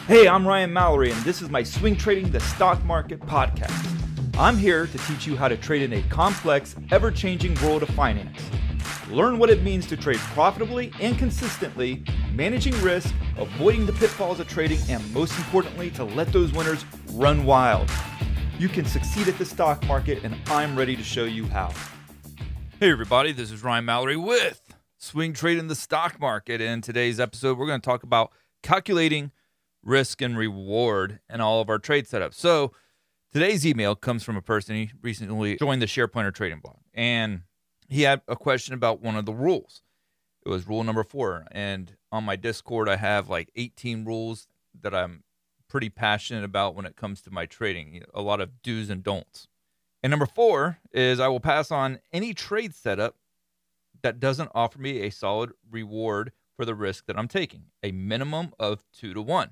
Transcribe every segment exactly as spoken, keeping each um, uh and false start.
Hey, I'm Ryan Mallory, and this is my Swing Trading the Stock Market podcast. I'm here to teach you how to trade in a complex, ever-changing world of finance. Learn what it means to trade profitably and consistently, managing risk, avoiding the pitfalls of trading, and most importantly, to let those winners run wild. You can succeed at the stock market, and I'm ready to show you how. Hey everybody, this is Ryan Mallory with Swing Trading the Stock Market. In today's episode, we're going to talk about calculating risk and reward in all of our trade setups. So today's email comes from a person who recently joined the SharePointer trading blog, and he had a question about one of the rules. It was rule number four, and on my Discord, I have like eighteen rules that I'm pretty passionate about when it comes to my trading, you know, a lot of do's and don'ts. And number four is I will pass on any trade setup that doesn't offer me a solid reward for the risk that I'm taking, a minimum of two to one.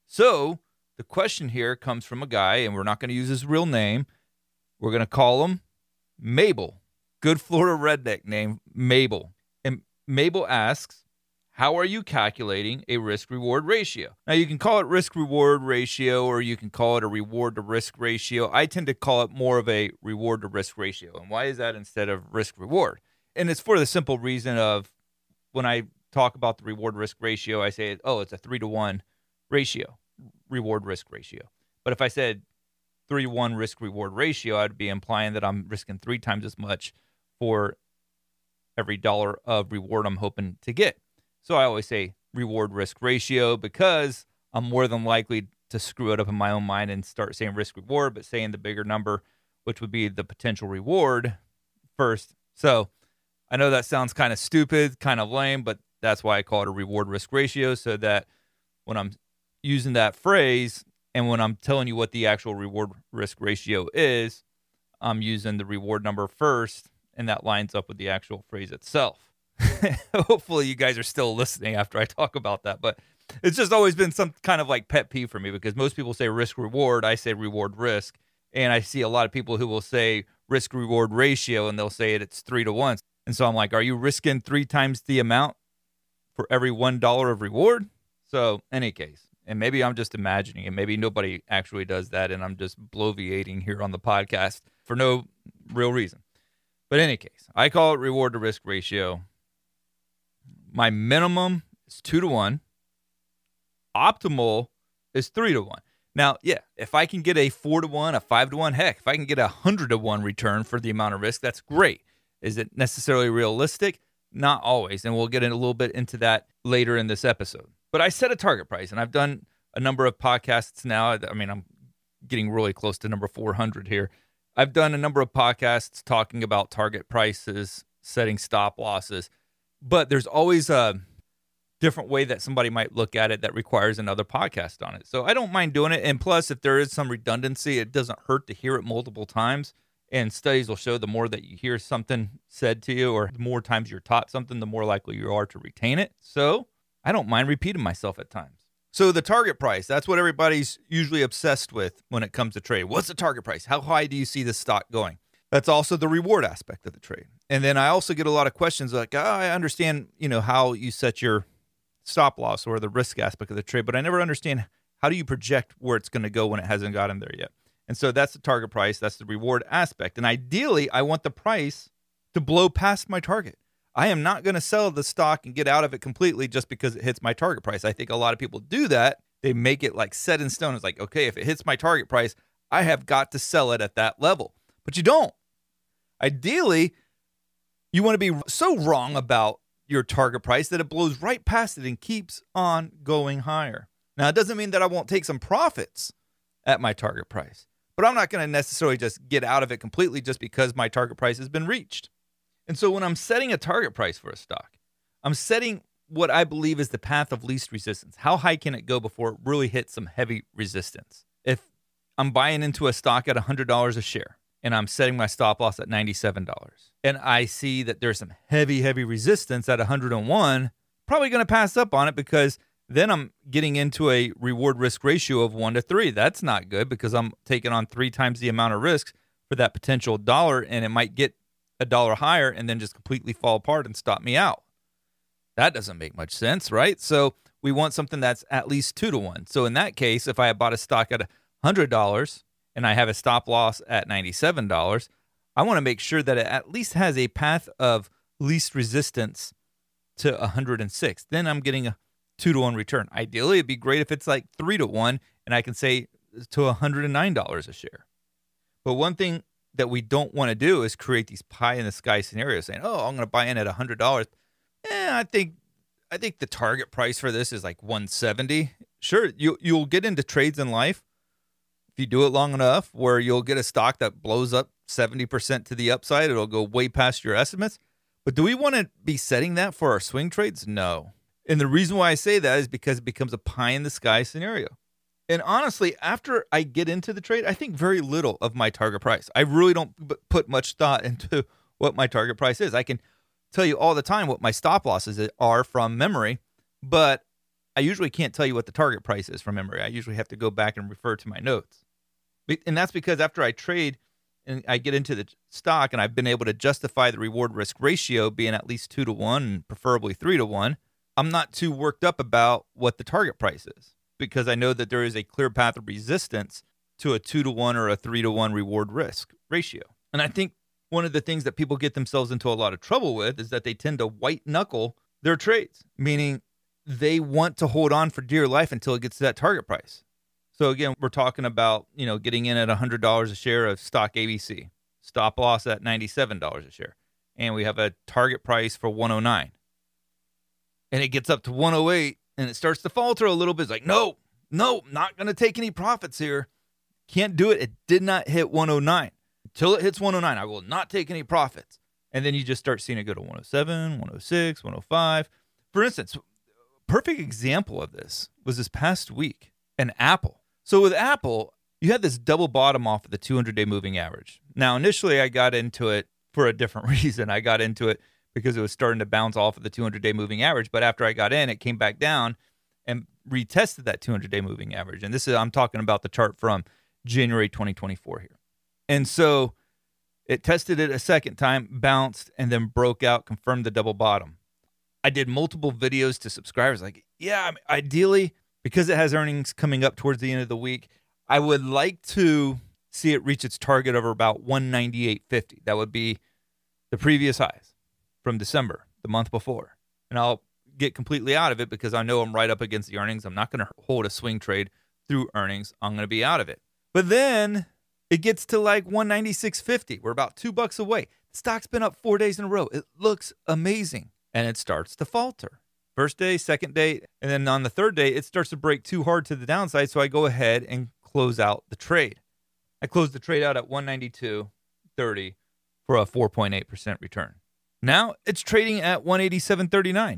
So the question here comes from a guy, and we're not going to use his real name. We're going to call him Mabel. Good Florida redneck name, Mabel. And Mabel asks, how are you calculating a risk-reward ratio? Now, you can call it risk-reward ratio, or you can call it a reward-to-risk ratio. I tend to call it more of a reward-to-risk ratio. And why is that instead of risk-reward? And it's for the simple reason of when I talk about the reward-risk ratio, I say, oh, it's a three to one ratio, reward-risk ratio. But if I said three to one risk-reward ratio, I'd be implying that I'm risking three times as much for every dollar of reward I'm hoping to get. So I always say reward-risk ratio because I'm more than likely to screw it up in my own mind and start saying risk-reward, but saying the bigger number, which would be the potential reward first. So I know that sounds kind of stupid, kind of lame, but that's why I call it a reward-risk ratio, so that when I'm using that phrase and when I'm telling you what the actual reward-risk ratio is, I'm using the reward number first, and that lines up with the actual phrase itself. Hopefully you guys are still listening after I talk about that, but it's just always been some kind of like pet peeve for me because most people say risk-reward, I say reward-risk, and I see a lot of people who will say risk-reward ratio, and they'll say it, it's three to one. And so I'm like, are you risking three times the amount for every one dollar of reward? So, in any case, and maybe I'm just imagining it. Maybe nobody actually does that, and I'm just bloviating here on the podcast for no real reason. But in any case, I call it reward to risk ratio. My minimum is two to one. Optimal is three to one. Now, yeah, if I can get a four to one, a five to one, heck, if I can get a hundred to one return for the amount of risk, that's great. Is it necessarily realistic? Not always, and we'll get in a little bit into that later in this episode. But I set a target price, and I've done a number of podcasts now. I mean, I'm getting really close to number four hundred here. I've done a number of podcasts talking about target prices, setting stop losses, but there's always a different way that somebody might look at it that requires another podcast on it. So I don't mind doing it, and plus, if there is some redundancy, it doesn't hurt to hear it multiple times. And studies will show the more that you hear something said to you or the more times you're taught something, the more likely you are to retain it. So I don't mind repeating myself at times. So the target price, that's what everybody's usually obsessed with when it comes to trade. What's the target price? How high do you see the stock going? That's also the reward aspect of the trade. And then I also get a lot of questions like, oh, I understand, you know, how you set your stop loss or the risk aspect of the trade, but I never understand how do you project where it's going to go when it hasn't gotten there yet. And so that's the target price. That's the reward aspect. And ideally, I want the price to blow past my target. I am not going to sell the stock and get out of it completely just because it hits my target price. I think a lot of people do that. They make it like set in stone. It's like, okay, if it hits my target price, I have got to sell it at that level. But you don't. Ideally, you want to be so wrong about your target price that it blows right past it and keeps on going higher. Now, it doesn't mean that I won't take some profits at my target price. But I'm not going to necessarily just get out of it completely just because my target price has been reached. And so when I'm setting a target price for a stock, I'm setting what I believe is the path of least resistance. How high can it go before it really hits some heavy resistance? If I'm buying into a stock at one hundred dollars a share and I'm setting my stop loss at ninety-seven dollars and I see that there's some heavy, heavy resistance at one hundred one, probably going to pass up on it because then I'm getting into a reward risk ratio of one to three. That's not good because I'm taking on three times the amount of risk for that potential dollar, and it might get a dollar higher and then just completely fall apart and stop me out. That doesn't make much sense, right? So we want something that's at least two to one. So in that case, if I had bought a stock at one hundred dollars and I have a stop loss at ninety-seven dollars, I want to make sure that it at least has a path of least resistance to one hundred six. Then I'm getting a two to one return. Ideally, it'd be great if it's like three to one and I can say to one hundred nine dollars a share. But one thing that we don't want to do is create these pie in the sky scenarios saying, oh, I'm going to buy in at one hundred dollars. Eh, I think I think the target price for this is like one seventy. Sure, you, you'll get into trades in life if you do it long enough where you'll get a stock that blows up seventy percent to the upside. It'll go way past your estimates. But do we want to be setting that for our swing trades? No. And the reason why I say that is because it becomes a pie in the sky scenario. And honestly, after I get into the trade, I think very little of my target price. I really don't put much thought into what my target price is. I can tell you all the time what my stop losses are from memory, but I usually can't tell you what the target price is from memory. I usually have to go back and refer to my notes. And that's because after I trade and I get into the stock and I've been able to justify the reward risk ratio being at least two to one and preferably three to one, I'm not too worked up about what the target price is because I know that there is a clear path of resistance to a two to one or a three to one reward risk ratio. And I think one of the things that people get themselves into a lot of trouble with is that they tend to white knuckle their trades, meaning they want to hold on for dear life until it gets to that target price. So again, we're talking about, you know, getting in at one hundred dollars a share of stock A B C, stop loss at ninety-seven dollars a share. And we have a target price for one oh nine. And it gets up to one oh eight and it starts to falter a little bit. It's like, no, no, not going to take any profits here. Can't do it. It did not hit one oh nine. Until it hits one oh nine, I will not take any profits. And then you just start seeing it go to one oh seven, one oh six, one oh five. For instance, perfect example of this was this past week, an Apple. So with Apple, you had this double bottom off of the two hundred day moving average. Now, initially, I got into it for a different reason. I got into it because it was starting to bounce off of the two hundred day moving average. But after I got in, it came back down and retested that two hundred day moving average. And this is, I'm talking about the chart from January twenty twenty-four here. And so it tested it a second time, bounced, and then broke out, confirmed the double bottom. I did multiple videos to subscribers like, yeah, ideally, because it has earnings coming up towards the end of the week, I would like to see it reach its target of about one ninety-eight fifty. That would be the previous highs from December, the month before. And I'll get completely out of it because I know I'm right up against the earnings. I'm not going to hold a swing trade through earnings. I'm going to be out of it. But then it gets to like one ninety-six fifty. We're about two bucks away. The stock's been up four days in a row. It looks amazing. And it starts to falter. First day, second day, and then on the third day, it starts to break too hard to the downside. So I go ahead and close out the trade. I closed the trade out at one ninety-two thirty for a four point eight percent return. Now it's trading at one eighty-seven thirty-nine.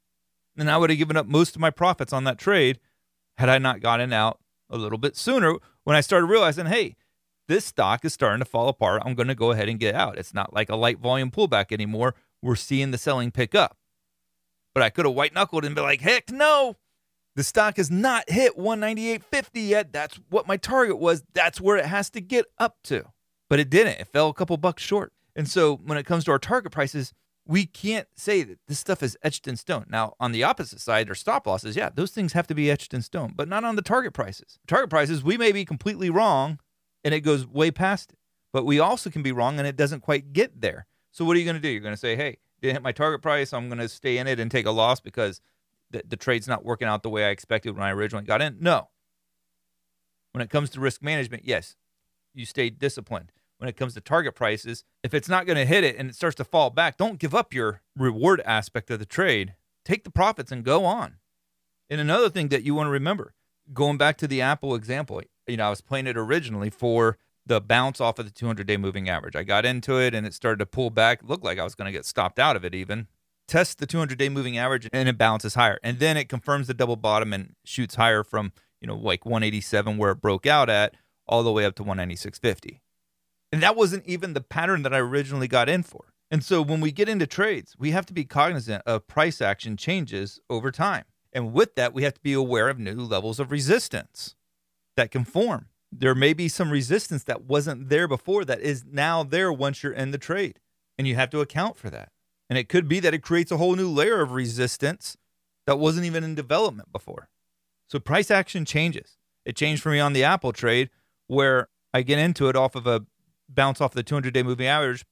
And I would have given up most of my profits on that trade had I not gotten out a little bit sooner when I started realizing, hey, this stock is starting to fall apart. I'm going to go ahead and get out. It's not like a light volume pullback anymore. We're seeing the selling pick up. But I could have white knuckled and be like, heck no, the stock has not hit one ninety-eight fifty yet. That's what my target was. That's where it has to get up to. But it didn't. It fell a couple bucks short. And so when it comes to our target prices, we can't say that this stuff is etched in stone. Now, on the opposite side, or stop losses, yeah, those things have to be etched in stone, but not on the target prices. Target prices, we may be completely wrong and it goes way past it. But we also can be wrong and it doesn't quite get there. So what are you going to do? You're going to say, hey, didn't hit my target price. I'm going to stay in it and take a loss because the, the trade's not working out the way I expected when I originally got in. No. When it comes to risk management, yes, you stay disciplined. When it comes to target prices, if it's not going to hit it and it starts to fall back, don't give up your reward aspect of the trade. Take the profits and go on. And another thing that you want to remember, going back to the Apple example, you know, I was playing it originally for the bounce off of the two hundred day moving average. I got into it and it started to pull back. It looked like I was going to get stopped out of it even. Test the two hundred day moving average and it bounces higher. And then it confirms the double bottom and shoots higher from, you know, like one eighty-seven where it broke out at all the way up to one ninety-six fifty. And that wasn't even the pattern that I originally got in for. And so when we get into trades, we have to be cognizant of price action changes over time. And with that, we have to be aware of new levels of resistance that can form. There may be some resistance that wasn't there before that is now there once you're in the trade. And you have to account for that. And it could be that it creates a whole new layer of resistance that wasn't even in development before. So price action changes. It changed for me on the Apple trade where I get into it off of a bounce off the two hundred day moving average,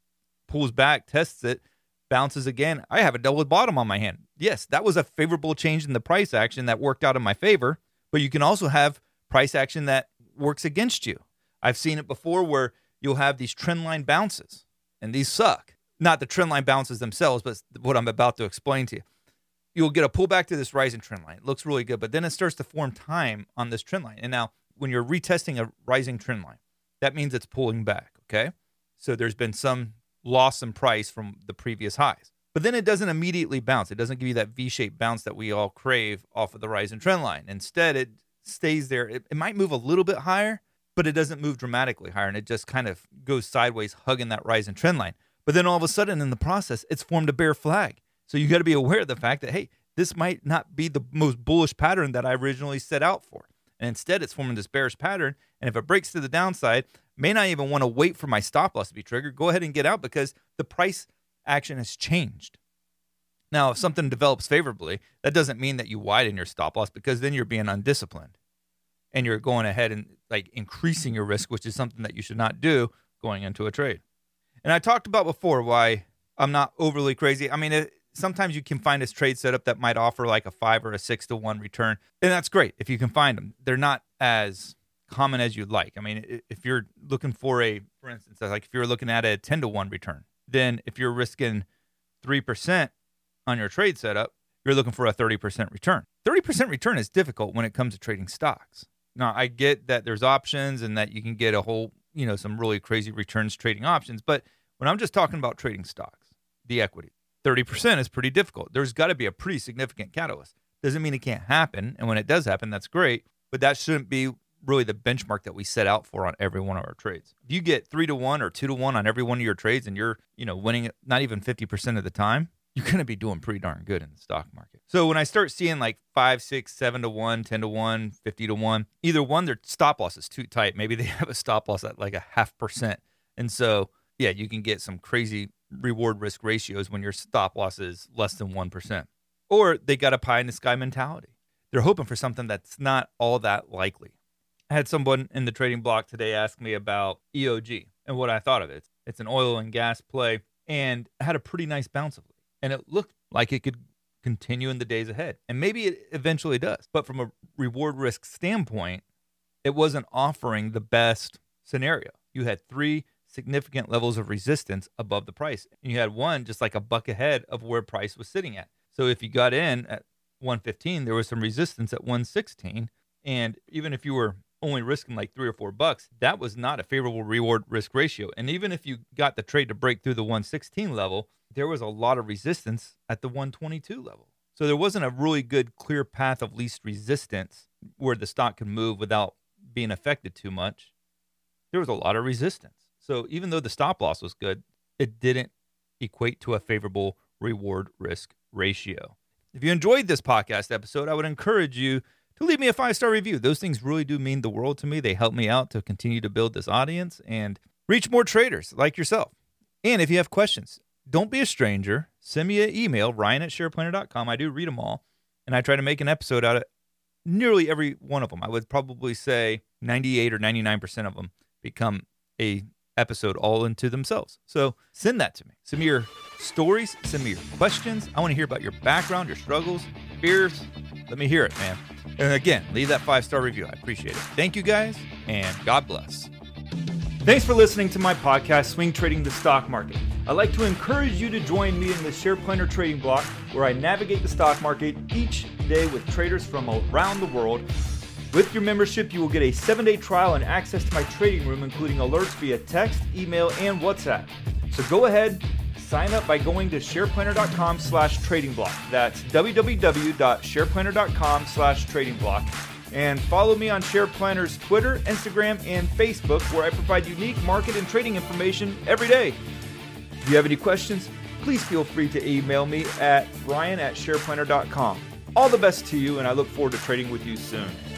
pulls back, tests it, bounces again. I have a double bottom on my hand. Yes, that was a favorable change in the price action that worked out in my favor, but you can also have price action that works against you. I've seen it before where you'll have these trend line bounces, and these suck. Not the trend line bounces themselves, but what I'm about to explain to you. You'll get a pullback to this rising trend line. It looks really good, but then it starts to form time on this trend line. And now when you're retesting a rising trend line, that means it's pulling back, okay? So there's been some loss in price from the previous highs. But then it doesn't immediately bounce. It doesn't give you that V-shaped bounce that we all crave off of the rising trend line. Instead, it stays there. It, it might move a little bit higher, but it doesn't move dramatically higher, and it just kind of goes sideways, hugging that rising trend line. But then all of a sudden in the process, it's formed a bear flag. So you got to be aware of the fact that, hey, this might not be the most bullish pattern that I originally set out for. And instead, it's forming this bearish pattern. And if it breaks to the downside, may not even want to wait for my stop loss to be triggered. Go ahead and get out because the price action has changed. Now, if something develops favorably, that doesn't mean that you widen your stop loss because then you're being undisciplined. And you're going ahead and like increasing your risk, which is something that you should not do going into a trade. And I talked about before why I'm not overly crazy. I mean, it, sometimes you can find a trade setup that might offer like a five or a six to one return. And that's great if you can find them. They're not as common as you'd like. I mean, if you're looking for a, for instance, like if you're looking at a ten to one return, then if you're risking three percent on your trade setup, you're looking for a thirty percent return. thirty percent return is difficult when it comes to trading stocks. Now, I get that there's options and that you can get a whole, you know, some really crazy returns trading options. But when I'm just talking about trading stocks, the equity, thirty percent is pretty difficult. There's got to be a pretty significant catalyst. Doesn't mean it can't happen. And when it does happen, that's great. But that shouldn't be really the benchmark that we set out for on every one of our trades. If you get three to one or two to one on every one of your trades and you're, you know, winning not even fifty percent of the time, you're going to be doing pretty darn good in the stock market. So when I start seeing like five, six, seven to one, ten to one, fifty to one, either one, their stop loss is too tight. Maybe they have a stop loss at like a half percent. And so, yeah, you can get some crazy reward risk ratios when your stop loss is less than one percent. Or they got a pie in the sky mentality. They're hoping for something that's not all that likely. I had someone in the trading block today ask me about E O G and what I thought of it. It's an oil and gas play and had a pretty nice bounce of it. And it looked like it could continue in the days ahead. And maybe it eventually does. But from a reward risk standpoint, it wasn't offering the best scenario. You had three significant levels of resistance above the price. And you had one just like a buck ahead of where price was sitting at. So if you got in at one fifteen, there was some resistance at one sixteen. And even if you were only risking like three or four bucks, that was not a favorable reward risk ratio. And even if you got the trade to break through the one sixteen level, there was a lot of resistance at the one twenty-two level. So there wasn't a really good clear path of least resistance where the stock could move without being affected too much. There was a lot of resistance. So even though the stop loss was good, it didn't equate to a favorable reward risk ratio. If you enjoyed this podcast episode, I would encourage you to leave me a five-star review. Those things really do mean the world to me. They help me out to continue to build this audience and reach more traders like yourself. And if you have questions, don't be a stranger. Send me an email, ryan at shareplanner dot com. I do read them all, and I try to make an episode out of nearly every one of them. I would probably say ninety-eight or ninety-nine percent of them become a episode all into themselves. So send that to me. Send me your stories. Send me your questions. I want to hear about your background, your struggles, fears. Let me hear it, man. And again, leave that five-star review. I appreciate it. Thank you, guys, and God bless. Thanks for listening to my podcast, Swing Trading the Stock Market. I'd like to encourage you to join me in the SharePlanner Trading Block, where I navigate the stock market each day with traders from around the world. With your membership, you will get a seven-day trial and access to my trading room, including alerts via text, email, and WhatsApp. So go ahead, sign up by going to shareplanner dot com slash trading block. That's w w w dot shareplanner dot com slash trading block. And follow me on SharePlanner's Twitter, Instagram, and Facebook, where I provide unique market and trading information every day. If you have any questions, please feel free to email me at ryan at shareplanner dot com. All the best to you, and I look forward to trading with you soon.